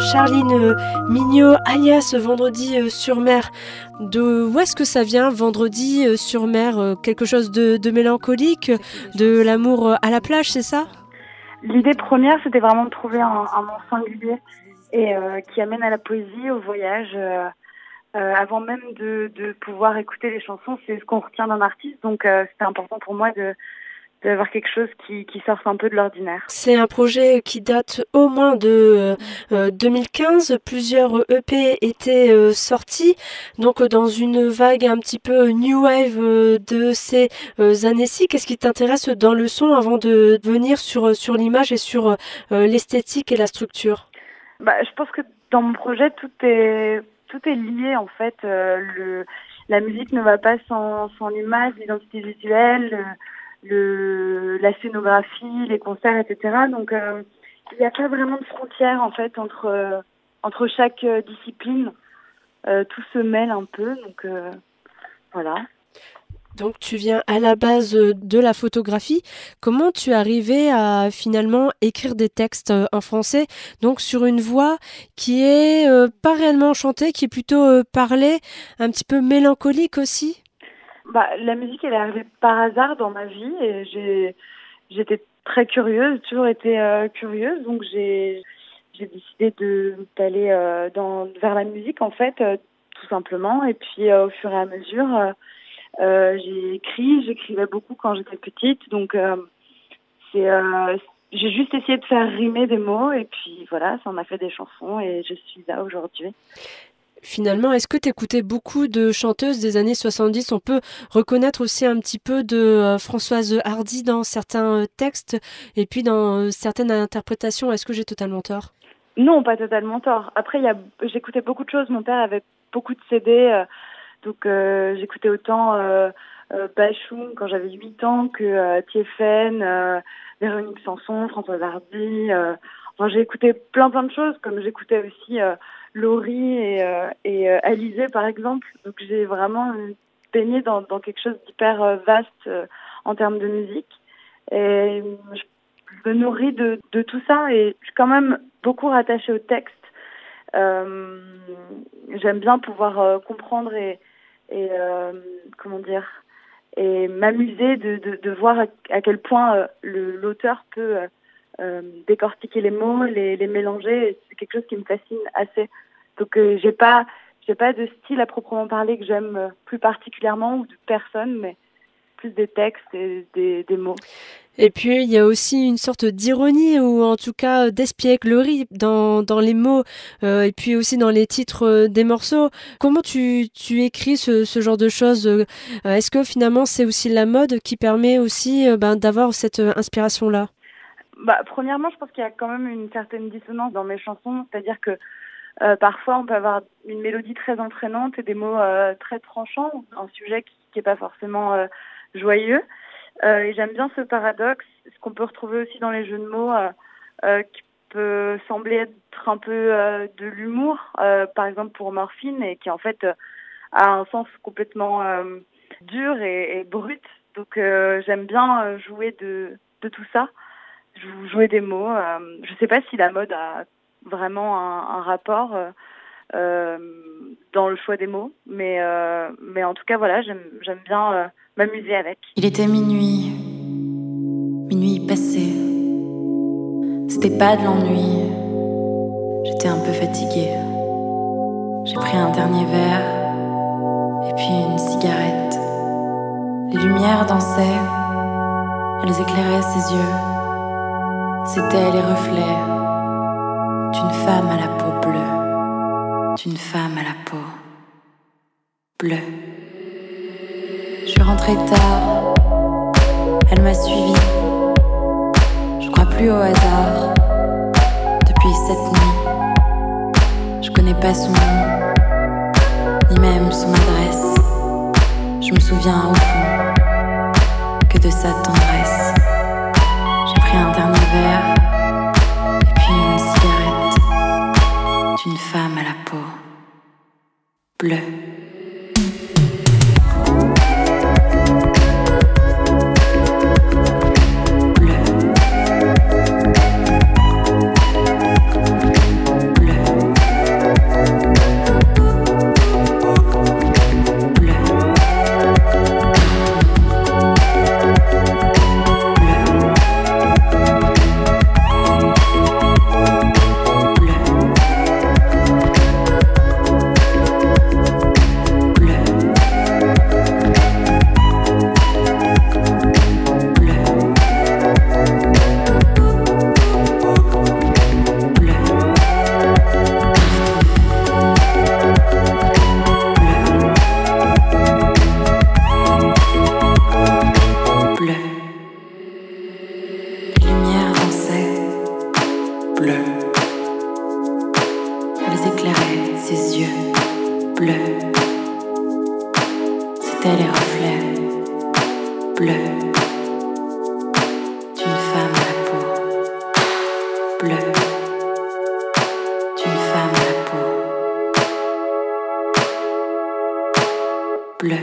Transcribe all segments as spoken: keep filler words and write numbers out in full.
Charline euh, Mignot, alias Vendredi euh, sur mer. De où est-ce que ça vient, Vendredi euh, sur mer euh, Quelque chose de, de mélancolique, de l'amour à la plage, c'est ça? L'idée première, c'était vraiment de trouver un, un nom singulier et euh, qui amène à la poésie, au voyage. Euh, euh, avant même de, de pouvoir écouter les chansons, c'est ce qu'on retient d'un artiste. Donc euh, c'était important pour moi de d'avoir quelque chose qui, qui sorte un peu de l'ordinaire. C'est un projet qui date au moins de euh, deux mille quinze. Plusieurs E P étaient euh, sortis, donc euh, dans une vague un petit peu new wave euh, de ces euh, années-ci. Qu'est-ce qui t'intéresse dans le son avant de venir sur, sur l'image et sur euh, l'esthétique et la structure? Bah, je pense que dans mon projet, tout est, tout est lié en fait. Euh, le, la musique ne va pas sans, sans l'image, l'identité visuelle, le, le la scénographie, les concerts, et cetera. Donc euh, il n'y a pas vraiment de frontière en fait entre euh, entre chaque euh, discipline. Euh, tout se mêle un peu, donc euh, voilà. Donc tu viens à la base de la photographie. Comment tu es arrivé à finalement écrire des textes en français, donc sur une voix qui est euh, pas réellement chantée, qui est plutôt euh, parlée, un petit peu mélancolique aussi? Bah, la musique, elle est arrivée par hasard dans ma vie et j'ai, j'étais très curieuse, j'ai toujours été euh, curieuse, donc j'ai, j'ai décidé de d'aller euh, dans vers la musique en fait, euh, tout simplement. Et puis euh, au fur et à mesure, euh, euh, j'ai écrit, j'écrivais beaucoup quand j'étais petite, donc euh, c'est, euh, j'ai juste essayé de faire rimer des mots et puis voilà, ça en a fait des chansons et je suis là aujourd'hui. Finalement, est-ce que tu écoutais beaucoup de chanteuses des années soixante-dix? On peut reconnaître aussi un petit peu de euh, Françoise Hardy dans certains euh, textes et puis dans euh, certaines interprétations. Est-ce que j'ai totalement tort? Non, pas totalement tort. Après, il y a, j'écoutais beaucoup de choses. Mon père avait beaucoup de C D, euh, donc euh, j'écoutais autant euh, euh, Bachung quand j'avais huit ans que euh, Thiéfaine, euh, Véronique Sanson, Françoise Hardy. Euh, enfin, j'ai écouté plein plein de choses, comme j'écoutais aussi euh, Laurie et, euh, et euh, Alizée, par exemple. Donc j'ai vraiment euh, baigné dans, dans quelque chose d'hyper euh, vaste euh, en termes de musique. Et je me nourris de, de tout ça et je suis quand même beaucoup rattachée au texte. Euh, j'aime bien pouvoir euh, comprendre et, et euh, comment dire, et m'amuser de, de, de voir à, à quel point euh, le, l'auteur peut euh, euh, décortiquer les mots, les, les mélanger. C'est quelque chose qui me fascine assez. Donc euh, j'ai pas j'ai pas de style à proprement parler que j'aime euh, plus particulièrement ou de personne, mais plus des textes et des, des mots. Et puis il y a aussi une sorte d'ironie ou en tout cas d'espièglerie dans, dans les mots euh, et puis aussi dans les titres euh, des morceaux. Comment tu, tu écris ce, ce genre de choses? euh, Est-ce que finalement c'est aussi la mode qui permet aussi euh, ben, d'avoir cette euh, inspiration-là? Bah, premièrement, je pense qu'il y a quand même une certaine dissonance dans mes chansons, c'est-à-dire que Euh, parfois, on peut avoir une mélodie très entraînante et des mots euh, très tranchants, un sujet qui n'est pas forcément euh, joyeux. Euh, et j'aime bien ce paradoxe, ce qu'on peut retrouver aussi dans les jeux de mots, euh, euh, qui peut sembler être un peu euh, de l'humour, euh, par exemple pour Morphine, et qui en fait euh, a un sens complètement euh, dur et, et brut. Donc euh, j'aime bien euh, jouer de, de tout ça, jouer des mots. Euh, je ne sais pas si la mode a vraiment un, un rapport euh, euh, dans le choix des mots, mais euh, mais en tout cas voilà, j'aime j'aime bien euh, m'amuser avec. Il était minuit, minuit passé. C'était pas de l'ennui. J'étais un peu fatiguée. J'ai pris un dernier verre et puis une cigarette. Les lumières dansaient, elles éclairaient ses yeux. C'étaient les reflets d'une femme à la peau bleue, d'une femme à la peau bleue. Je suis rentrée tard, elle m'a suivie. Je crois plus au hasard. Depuis cette nuit, je connais pas son nom, ni même son adresse. Je me souviens au fond que de sa tendresse. J'ai pris un dernier verre et puis une cigarette d'une femme à la peau bleue. Bleu. Bleu. bleus. Elles éclairaient ses yeux bleus. C'était les reflets bleus d'une femme à la peau bleue. D'une femme à la peau bleue.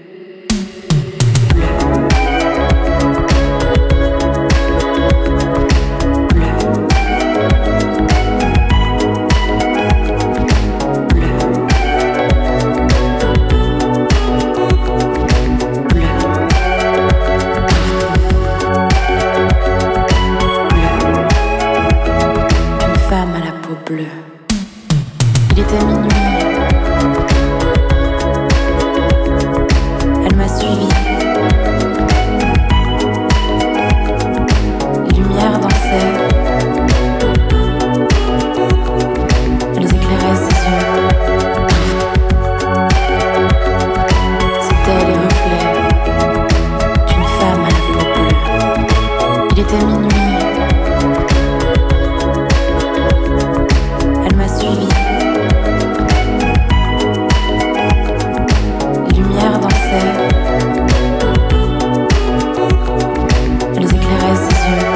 Il était minuit. Elle m'a suivi. Les lumières dansaient. Elles éclairaient ses yeux. C'étaient les reflets d'une femme à la peau bleue. Il était minuit. Elle m'a suivi. Les lumières dansaient. Elles éclairaient ses yeux.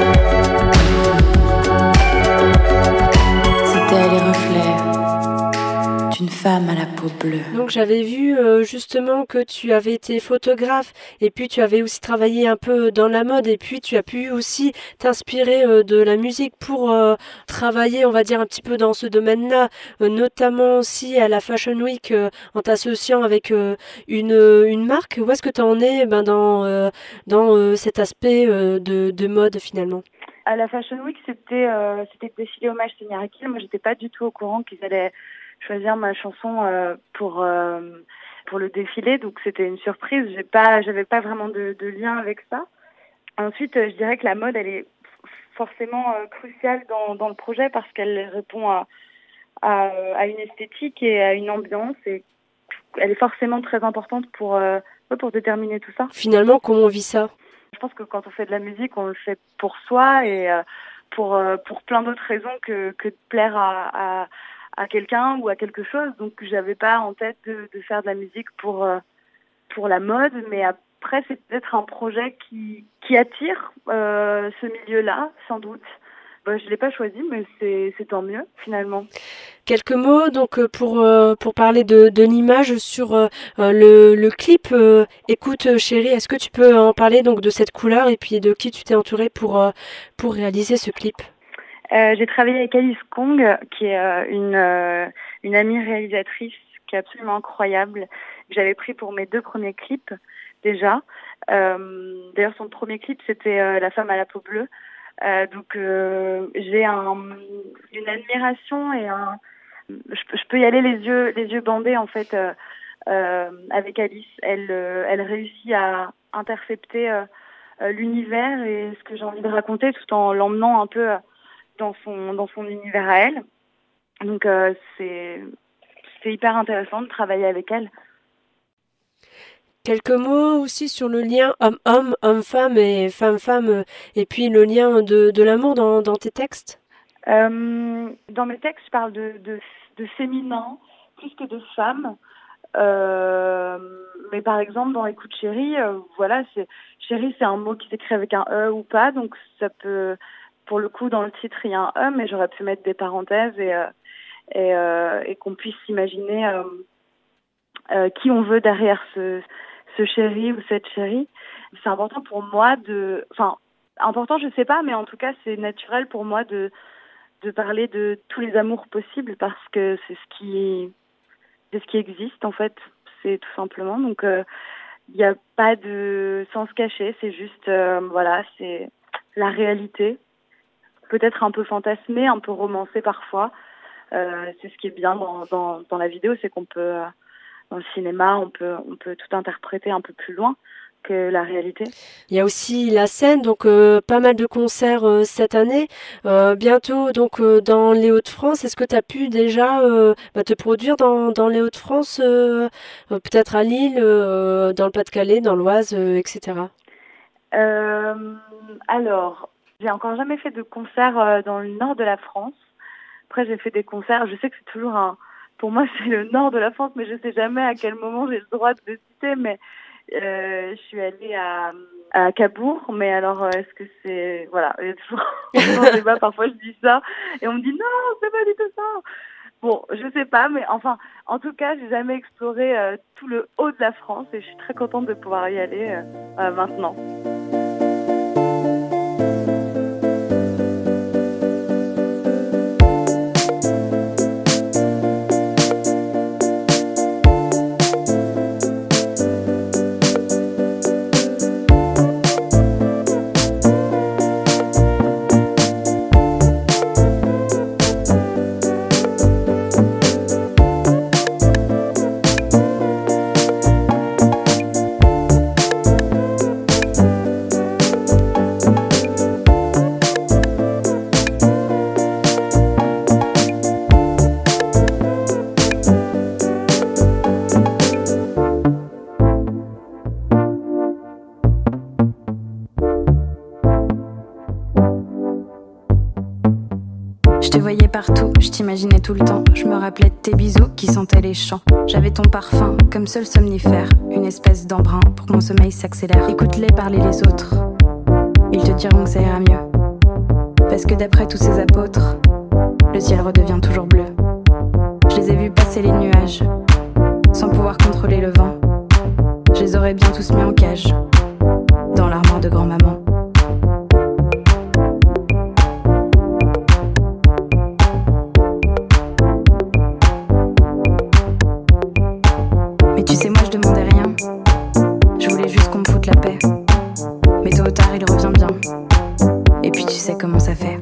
C'étaient les reflets d'une femme à la peau bleue. Donc j'avais vu euh, justement que tu avais été photographe et puis tu avais aussi travaillé un peu dans la mode et puis tu as pu aussi t'inspirer euh, de la musique pour euh, travailler, on va dire, un petit peu dans ce domaine-là, euh, notamment aussi à la Fashion Week euh, en t'associant avec euh, une, une marque. Où est-ce que tu en es ben, dans, euh, dans euh, cet aspect euh, de, de mode finalement? À la Fashion Week, c'était euh, c'était le défilé hommage Seigneur Akil. Moi, j'étais pas du tout au courant qu'ils allaient choisir ma chanson euh, pour euh, pour le défilé, donc c'était une surprise. J'ai pas, j'avais pas vraiment de, de lien avec ça. Ensuite, euh, je dirais que la mode, elle est forcément euh, cruciale dans dans le projet parce qu'elle répond à, à à une esthétique et à une ambiance et elle est forcément très importante pour euh, pour déterminer tout ça. Finalement, comment on vit ça? Je pense que quand on fait de la musique, on le fait pour soi et euh, pour euh, pour plein d'autres raisons que que de plaire à, à à quelqu'un ou à quelque chose. Donc j'avais pas en tête de, de faire de la musique pour euh, pour la mode, mais après c'est peut-être un projet qui qui attire euh, ce milieu-là, sans doute. Ben, je l'ai pas choisi, mais c'est c'est tant mieux finalement. Quelques mots donc pour euh, pour parler de de l'image sur euh, le le clip. Euh, écoute chérie, est-ce que tu peux en parler donc de cette couleur et puis de qui tu t'es entourée pour euh, pour réaliser ce clip? Euh, j'ai travaillé avec Alice Kong, qui est euh, une euh, une amie réalisatrice qui est absolument incroyable. J'avais pris pour mes deux premiers clips déjà. Euh, d'ailleurs, son premier clip c'était euh, La femme à la peau bleue. Euh, donc euh, j'ai un, une admiration et un, je, je peux y aller les yeux les yeux bandés en fait euh, euh, avec Alice. Elle euh, elle réussit à intercepter euh, l'univers et ce que j'ai envie de raconter tout en l'emmenant un peu dans son dans son univers à elle. Donc euh, c'est c'est hyper intéressant de travailler avec elle. Quelques mots aussi sur le lien homme-homme, homme-femme et femme-femme, et puis le lien de, de l'amour dans, dans tes textes. Euh, dans mes textes, je parle de, de, de féminin plus que de femme. Euh, mais par exemple, dans Écoute chérie, euh, voilà, c'est, chérie, c'est un mot qui s'écrit avec un E ou pas, donc ça peut, pour le coup, dans le titre, il y a un E, mais j'aurais pu mettre des parenthèses et, euh, et, euh, et qu'on puisse imaginer euh, euh, qui on veut derrière ce ce chéri ou cette chérie. C'est important pour moi de, enfin, important je sais pas, mais en tout cas c'est naturel pour moi de de parler de tous les amours possibles parce que c'est ce qui c'est ce qui existe en fait, c'est tout simplement. Donc il euh, n'y a pas de sens caché, c'est juste euh, voilà, c'est la réalité, peut-être un peu fantasmée, un peu romancée parfois. Euh, c'est ce qui est bien dans dans, dans la vidéo, c'est qu'on peut euh, dans le cinéma, on peut, on peut tout interpréter un peu plus loin que la réalité. Il y a aussi la scène, donc euh, pas mal de concerts euh, cette année. Euh, bientôt donc euh, dans les Hauts-de-France. Est-ce que tu as pu déjà euh, bah, te produire dans, dans les Hauts-de-France, euh, euh, peut-être à Lille, euh, dans le Pas-de-Calais, dans l'Oise, euh, et cetera. Euh, alors, J'ai encore jamais fait de concert euh, dans le nord de la France. Après, j'ai fait des concerts. Je sais que c'est toujours un... Pour moi, c'est le nord de la France, mais je sais jamais à quel moment j'ai le droit de le citer. Mais euh, je suis allée à, à Cabourg. Mais alors, euh, est-ce que c'est... Voilà, il y a toujours un débat. Parfois, je dis ça. Et on me dit, non, c'est pas du tout ça. Bon, je sais pas, mais enfin, en tout cas, j'ai jamais exploré euh, tout le haut de la France. Et je suis très contente de pouvoir y aller euh, euh, maintenant. Je te voyais partout, je t'imaginais tout le temps. Je me rappelais de tes bisous qui sentaient les champs. J'avais ton parfum comme seul somnifère, une espèce d'embrun pour que mon sommeil s'accélère. Écoute-les parler les autres, ils te diront que ça ira mieux. Parce que d'après tous ces apôtres, le ciel redevient toujours bleu. Je les ai vus passer les nuages, sans pouvoir contrôler le vent. Je les aurais bien tous mis en cage, dans l'armoire de grand-maman. Tu sais, moi je demandais rien. Je voulais juste qu'on me foute la paix. Mais tôt ou tard il revient bien. Et puis tu sais comment ça fait.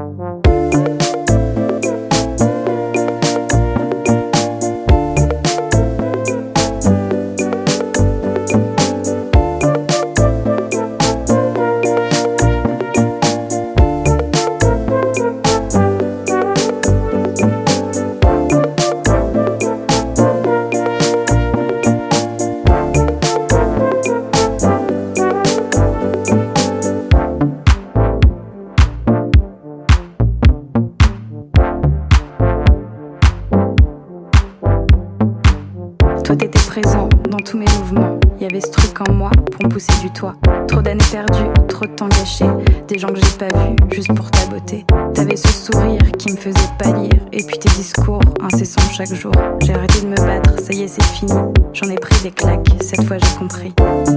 Toi t'étais présent dans tous mes mouvements. Il y avait ce truc en moi pour me pousser du toit. Trop d'années perdues, trop de temps gâché. Des gens que j'ai pas vus juste pour ta beauté. T'avais ce sourire qui me faisait pâlir. Et puis tes discours incessants chaque jour. J'ai arrêté de me battre, ça y est c'est fini. J'en ai pris des claques, cette fois j'ai compris.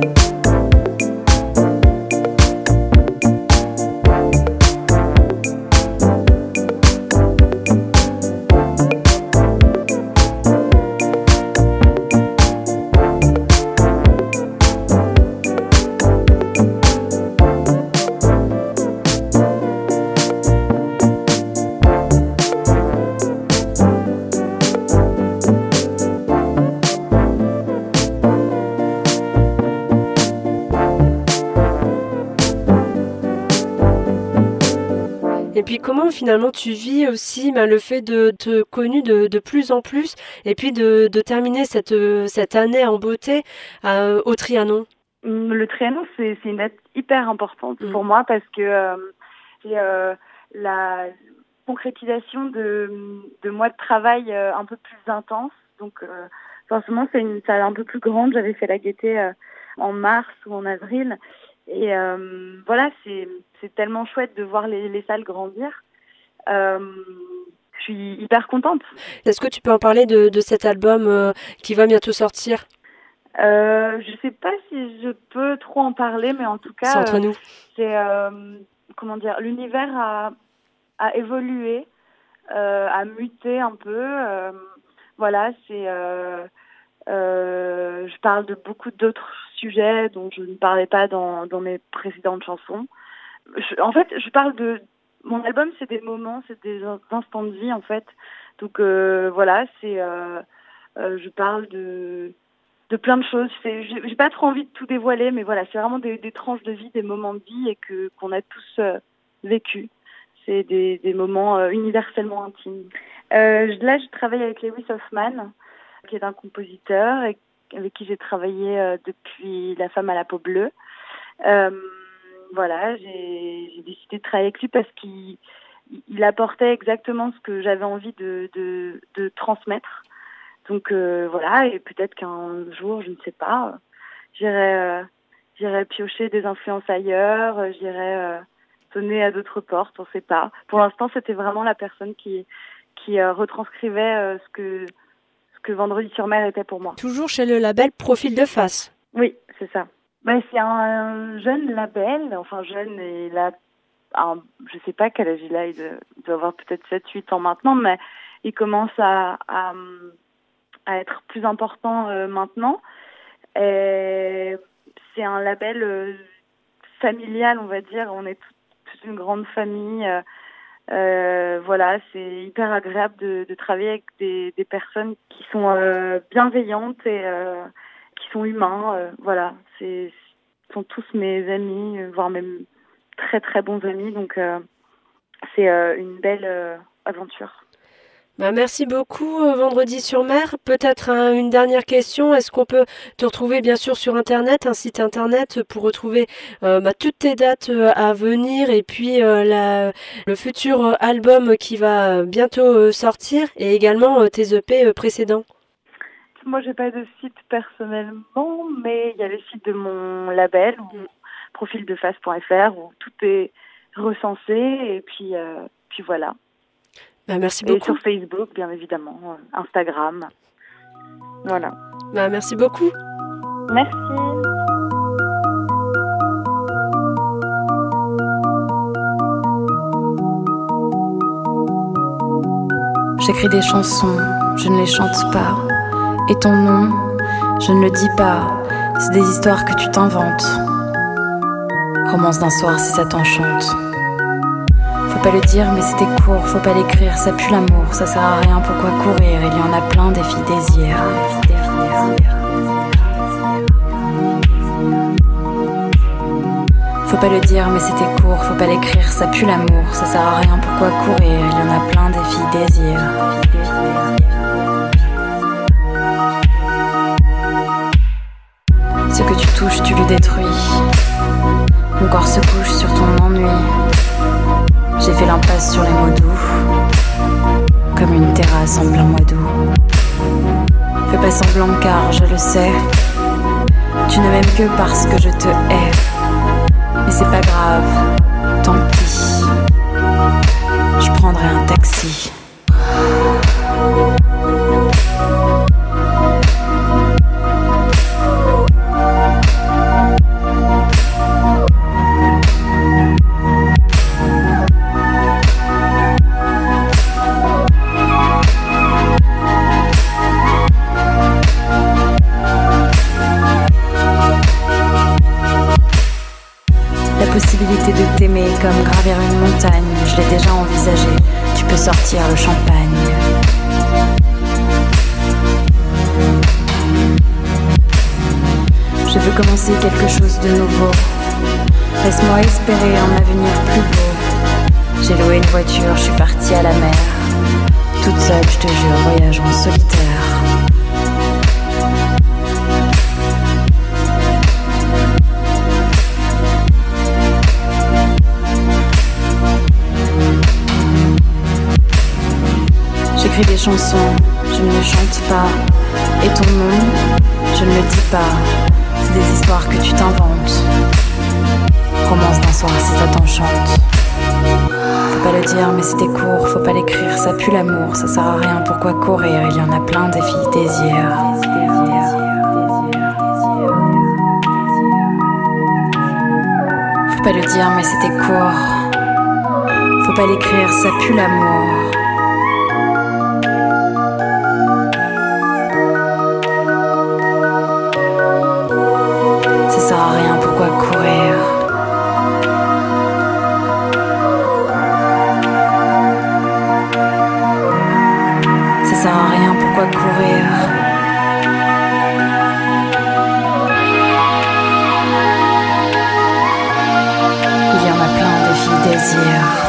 Et puis comment finalement tu vis aussi ben, le fait de te connu de, de plus en plus et puis de, de terminer cette, euh, cette année en beauté euh, au Trianon? Le Trianon, c'est, c'est une date hyper importante Mmh. pour moi parce que euh, c'est euh, la concrétisation de, de mois de travail euh, un peu plus intense. Donc euh, forcément, c'est une salle un peu plus grande. J'avais fait la Gaîté euh, en mars ou en avril. Et euh, voilà, c'est, c'est tellement chouette de voir les, les salles grandir. Euh, je suis hyper contente. Est-ce que tu peux en parler de, de cet album euh, qui va bientôt sortir? Euh, je sais pas si je peux trop en parler, mais en tout cas, C'est entre euh, nous. c'est euh, comment dire, l'univers a, a évolué, euh, a muté un peu. Euh, voilà, c'est euh, euh, je parle de beaucoup d'autres sujets dont je ne parlais pas dans, dans mes précédentes chansons. Je, en fait, je parle de mon album, c'est des moments, c'est des instants de vie en fait. Donc euh, voilà, c'est euh, euh, je parle de de plein de choses. C'est, j'ai, j'ai pas trop envie de tout dévoiler, mais voilà, c'est vraiment des, des tranches de vie, des moments de vie et que qu'on a tous euh, vécu. C'est des, des moments euh, universellement intimes. Euh, là, je travaille avec Lewis Hoffman, qui est un compositeur et avec qui j'ai travaillé euh, depuis La femme à la peau bleue. Euh, voilà, j'ai, j'ai décidé de travailler avec lui parce qu'il il apportait exactement ce que j'avais envie de, de, de transmettre. Donc euh, voilà, et peut-être qu'un jour, je ne sais pas, j'irai, euh, j'irai piocher des influences ailleurs, euh, j'irai euh, sonner à d'autres portes, on ne sait pas. Pour l'instant, c'était vraiment la personne qui, qui euh, retranscrivait euh, ce que, ce que Vendredi sur Mer était pour moi. Toujours chez le label Profil de Face. Oui, c'est ça. Ben, c'est un jeune label, enfin jeune, et là, un, je sais pas quel âge il a, il doit, il doit avoir peut-être sept huit ans maintenant, mais il commence à, à, à être plus important euh, maintenant. Et c'est un label euh, familial, on va dire, on est toute, toute une grande famille. Euh, euh, voilà, c'est hyper agréable de, de travailler avec des, des personnes qui sont euh, bienveillantes et euh, qui sont humains. Euh, voilà, c'est, sont tous mes amis, voire même très très bons amis, donc euh, c'est euh, une belle euh, aventure. Bah, merci beaucoup euh, Vendredi sur Mer. Peut-être hein, une dernière question, est-ce qu'on peut te retrouver bien sûr sur internet, un site internet pour retrouver euh, bah, toutes tes dates euh, à venir et puis euh, la, le futur album qui va bientôt euh, sortir et également euh, tes E P euh, précédents? Moi j'ai pas de site personnellement, mais il y a le site de mon label, mm. profil de face point f r, où tout est recensé et puis, euh, puis voilà. Bah, merci beaucoup. Et sur Facebook, bien évidemment, euh, Instagram. Voilà. Bah, merci beaucoup. Merci. J'écris des chansons, je ne les chante pas. Et ton nom, je ne le dis pas. C'est des histoires que tu t'inventes. Romance d'un soir si ça t'enchante. Faut pas le dire mais c'était court, faut pas l'écrire, ça pue l'amour, ça sert à rien, pourquoi courir, il y en a plein des filles désir. Faut pas le dire mais c'était court, faut pas l'écrire, ça pue l'amour, ça sert à rien, pourquoi courir, il y en a plein des filles désir. Ce que tu touches, tu le détruis. Mon corps se couche sur ton ennui. J'ai fait l'impasse sur les mots doux, comme une terrasse en plein mois d'août. Fais pas semblant car je le sais, tu ne m'aimes que parce que je te hais. Mais c'est pas grave, tant pis, je prendrai un taxi. Possibilité de t'aimer comme gravir une montagne, je l'ai déjà envisagé, tu peux sortir le champagne. Je veux commencer quelque chose de nouveau, laisse-moi espérer un avenir plus beau. J'ai loué une voiture, je suis partie à la mer, toute seule je te jure, voyage en solitaire. J'écris des chansons, je ne les chante pas. Et ton nom, je ne le dis pas. C'est des histoires que tu t'inventes. Romance d'un soir si ça t'enchante. Faut pas le dire mais c'était court, faut pas l'écrire, ça pue l'amour, ça sert à rien, pourquoi courir, il y en a plein des filles désir. Faut pas le dire mais c'était court, faut pas l'écrire, ça pue l'amour. Ça sert à rien, pourquoi courir? Ça sert à rien, pourquoi courir? Il y en a plein des filles désir.